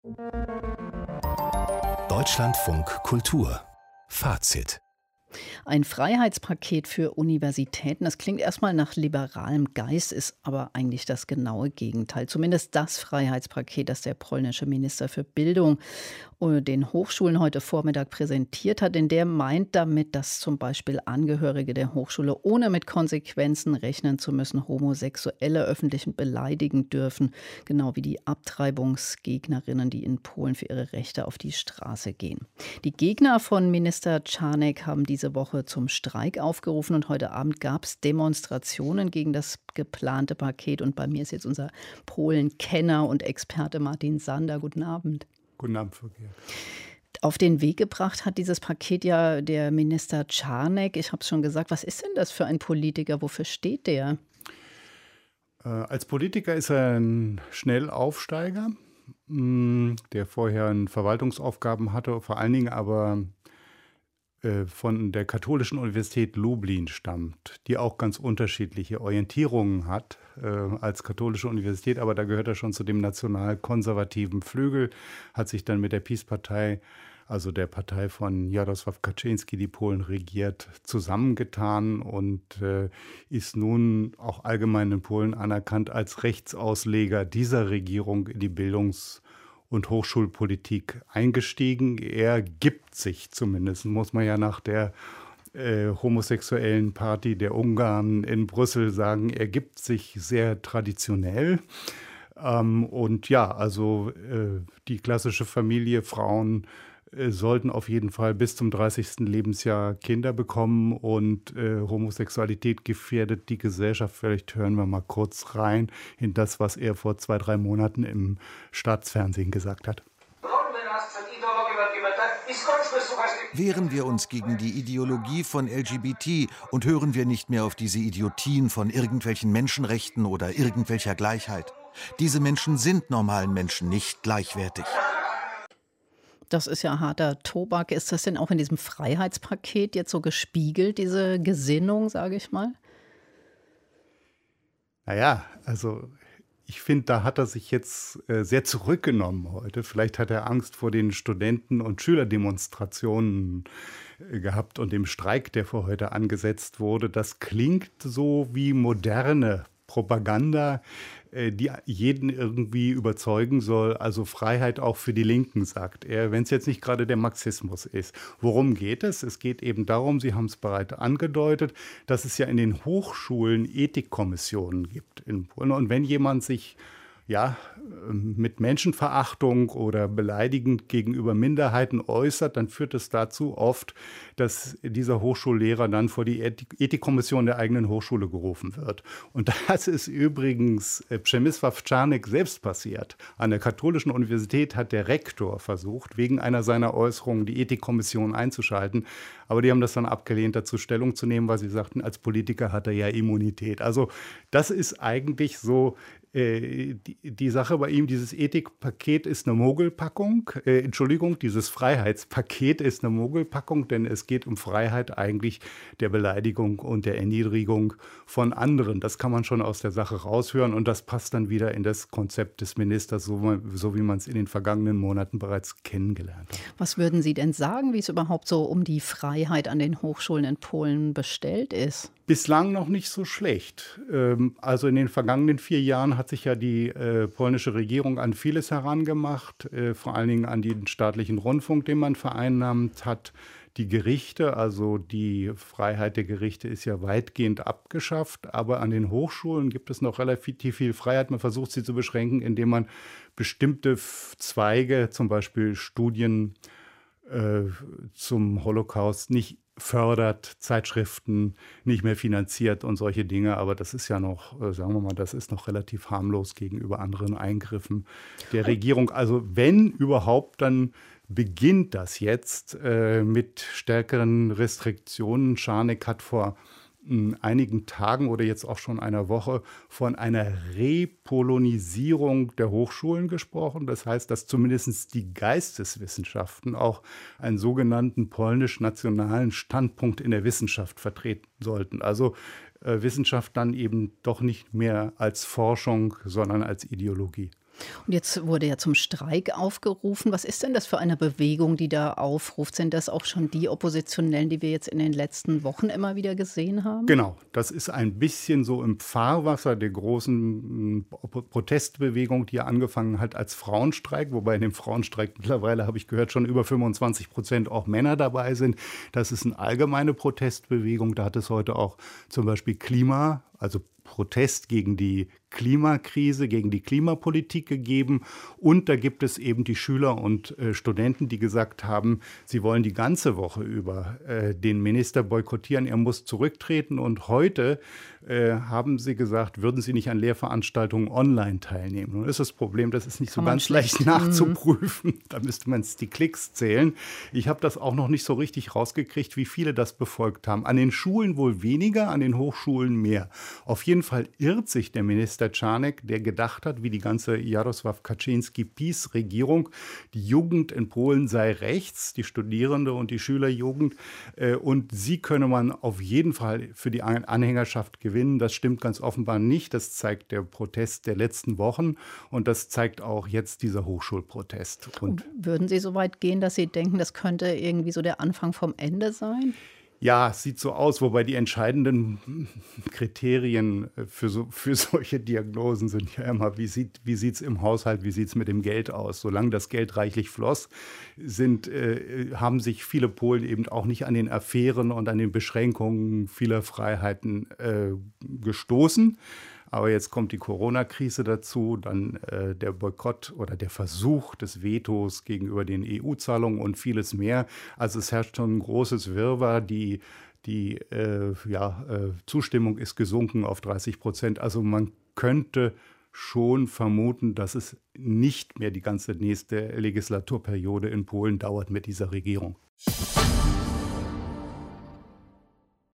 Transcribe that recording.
Deutschlandfunk Kultur Fazit. Ein Freiheitspaket für Universitäten, das klingt erstmal nach liberalem Geist, ist aber eigentlich das genaue Gegenteil. Zumindest das Freiheitspaket, das der polnische Minister für Bildung den Hochschulen heute Vormittag präsentiert hat, in der meint damit, dass zum Beispiel Angehörige der Hochschule ohne mit Konsequenzen rechnen zu müssen, Homosexuelle öffentlich beleidigen dürfen, genau wie die Abtreibungsgegnerinnen, die in Polen für ihre Rechte auf die Straße gehen. Die Gegner von Minister Czarnek haben diese Woche zum Streik aufgerufen und heute Abend gab es Demonstrationen gegen das geplante Paket. Und bei mir ist jetzt unser Polen-Kenner und Experte Martin Sander. Guten Abend. Guten Abend, Frau Gehr. Auf den Weg gebracht hat dieses Paket ja der Minister Czarnek. Ich habe es schon gesagt, was ist denn das für ein Politiker? Wofür steht der? Als Politiker ist er ein Schnellaufsteiger, der vorher Verwaltungsaufgaben hatte, vor allen Dingen aber von der Katholischen Universität Lublin stammt, die auch ganz unterschiedliche Orientierungen hat als katholische Universität, aber da gehört er schon zu dem national-konservativen Flügel, hat sich dann mit der PiS-Partei, also der Partei von Jarosław Kaczyński, die Polen regiert, zusammengetan und ist nun auch allgemein in Polen anerkannt als Rechtsausleger dieser Regierung in die Bildungs- und Hochschulpolitik eingestiegen. Er gibt sich zumindest, muss man ja nach der homosexuellen Party der Ungarn in Brüssel sagen, er gibt sich sehr traditionell. Und ja, also die klassische Familie, Frauen sollten auf jeden Fall bis zum 30. Lebensjahr Kinder bekommen und Homosexualität gefährdet die Gesellschaft. Vielleicht hören wir mal kurz rein in das, was er vor 2-3 Monaten im Staatsfernsehen gesagt hat. Wehren wir uns gegen die Ideologie von LGBT und hören wir nicht mehr auf diese Idiotien von irgendwelchen Menschenrechten oder irgendwelcher Gleichheit. Diese Menschen sind normalen Menschen nicht gleichwertig. Das ist ja harter Tobak. Ist das denn auch in diesem Freiheitspaket jetzt so gespiegelt, diese Gesinnung, sage ich mal? Naja, also ich finde, da hat er sich jetzt sehr zurückgenommen heute. Vielleicht hat er Angst vor den Studenten- und Schülerdemonstrationen gehabt und dem Streik, der für heute angesetzt wurde. Das klingt so wie moderne Propaganda, die jeden irgendwie überzeugen soll, also Freiheit auch für die Linken, sagt er, wenn es jetzt nicht gerade der Marxismus ist. Worum geht es? Es geht eben darum, Sie haben es bereits angedeutet, dass es ja in den Hochschulen Ethikkommissionen gibt in Polen. Und wenn jemand sich mit Menschenverachtung oder beleidigend gegenüber Minderheiten äußert, dann führt es dazu oft, dass dieser Hochschullehrer dann vor die Ethikkommission der eigenen Hochschule gerufen wird. Und das ist übrigens Przemysław Czarnek selbst passiert. An der Katholischen Universität hat der Rektor versucht, wegen einer seiner Äußerungen die Ethikkommission einzuschalten. Aber die haben das dann abgelehnt, dazu Stellung zu nehmen, weil sie sagten, als Politiker hat er ja Immunität. Also das ist eigentlich so die Sache bei ihm. Dieses Ethikpaket ist eine Mogelpackung. Dieses Freiheitspaket ist eine Mogelpackung, denn es geht um Freiheit eigentlich der Beleidigung und der Erniedrigung von anderen. Das kann man schon aus der Sache raushören und das passt dann wieder in das Konzept des Ministers, so wie man es in den vergangenen Monaten bereits kennengelernt hat. Was würden Sie denn sagen, wie es überhaupt so um die Freiheit an den Hochschulen in Polen bestellt ist? Bislang noch nicht so schlecht. Also in den vergangenen 4 Jahren hat sich ja die polnische Regierung an vieles herangemacht, vor allen Dingen an den staatlichen Rundfunk, den man vereinnahmt hat. Die Gerichte, also die Freiheit der Gerichte ist ja weitgehend abgeschafft, aber an den Hochschulen gibt es noch relativ viel Freiheit. Man versucht sie zu beschränken, indem man bestimmte Zweige, zum Beispiel Studien zum Holocaust, nicht fördert, Zeitschriften nicht mehr finanziert und solche Dinge. Aber das ist ja noch, sagen wir mal, das ist noch relativ harmlos gegenüber anderen Eingriffen der Regierung. Also wenn überhaupt, dann beginnt das jetzt mit stärkeren Restriktionen. Czarnek hat vor einigen Tagen oder jetzt auch schon einer Woche von einer Repolonisierung der Hochschulen gesprochen. Das heißt, dass zumindest die Geisteswissenschaften auch einen sogenannten polnisch-nationalen Standpunkt in der Wissenschaft vertreten sollten. Also Wissenschaft dann eben doch nicht mehr als Forschung, sondern als Ideologie. Und jetzt wurde ja zum Streik aufgerufen. Was ist denn das für eine Bewegung, die da aufruft? Sind das auch schon die Oppositionellen, die wir jetzt in den letzten Wochen immer wieder gesehen haben? Genau, das ist ein bisschen so im Fahrwasser der großen Protestbewegung, die ja angefangen hat als Frauenstreik, wobei in dem Frauenstreik mittlerweile, habe ich gehört, schon über 25% auch Männer dabei sind. Das ist eine allgemeine Protestbewegung. Da hat es heute auch zum Beispiel also Protest gegen die Klimakrise, gegen die Klimapolitik gegeben. Und da gibt es eben die Schüler und Studenten, die gesagt haben, sie wollen die ganze Woche über den Minister boykottieren. Er muss zurücktreten. Und heute haben sie gesagt, würden sie nicht an Lehrveranstaltungen online teilnehmen. Nun ist das Problem, das ist nicht so ganz leicht nachzuprüfen. Da müsste man die Klicks zählen. Ich habe das auch noch nicht so richtig rausgekriegt, wie viele das befolgt haben. An den Schulen wohl weniger, an den Hochschulen mehr. Auf jeden Fall irrt sich der Minister Czarnek, der gedacht hat, wie die ganze Jarosław Kaczyński-PiS-Regierung, die Jugend in Polen sei rechts, die Studierende und die Schülerjugend, und sie könne man auf jeden Fall für die Anhängerschaft gewinnen. Das stimmt ganz offenbar nicht. Das zeigt der Protest der letzten Wochen und das zeigt auch jetzt dieser Hochschulprotest. Und würden Sie so weit gehen, dass Sie denken, das könnte irgendwie so der Anfang vom Ende sein? Ja, es sieht so aus, wobei die entscheidenden Kriterien für solche Diagnosen sind ja immer, wie sieht's im Haushalt, wie sieht es mit dem Geld aus? Solange das Geld reichlich floss, haben sich viele Polen eben auch nicht an den Affären und an den Beschränkungen vieler Freiheiten gestoßen. Aber jetzt kommt die Corona-Krise dazu, dann der Boykott oder der Versuch des Vetos gegenüber den EU-Zahlungen und vieles mehr. Also es herrscht schon ein großes Wirrwarr. Die Zustimmung ist gesunken auf 30%. Also man könnte schon vermuten, dass es nicht mehr die ganze nächste Legislaturperiode in Polen dauert mit dieser Regierung.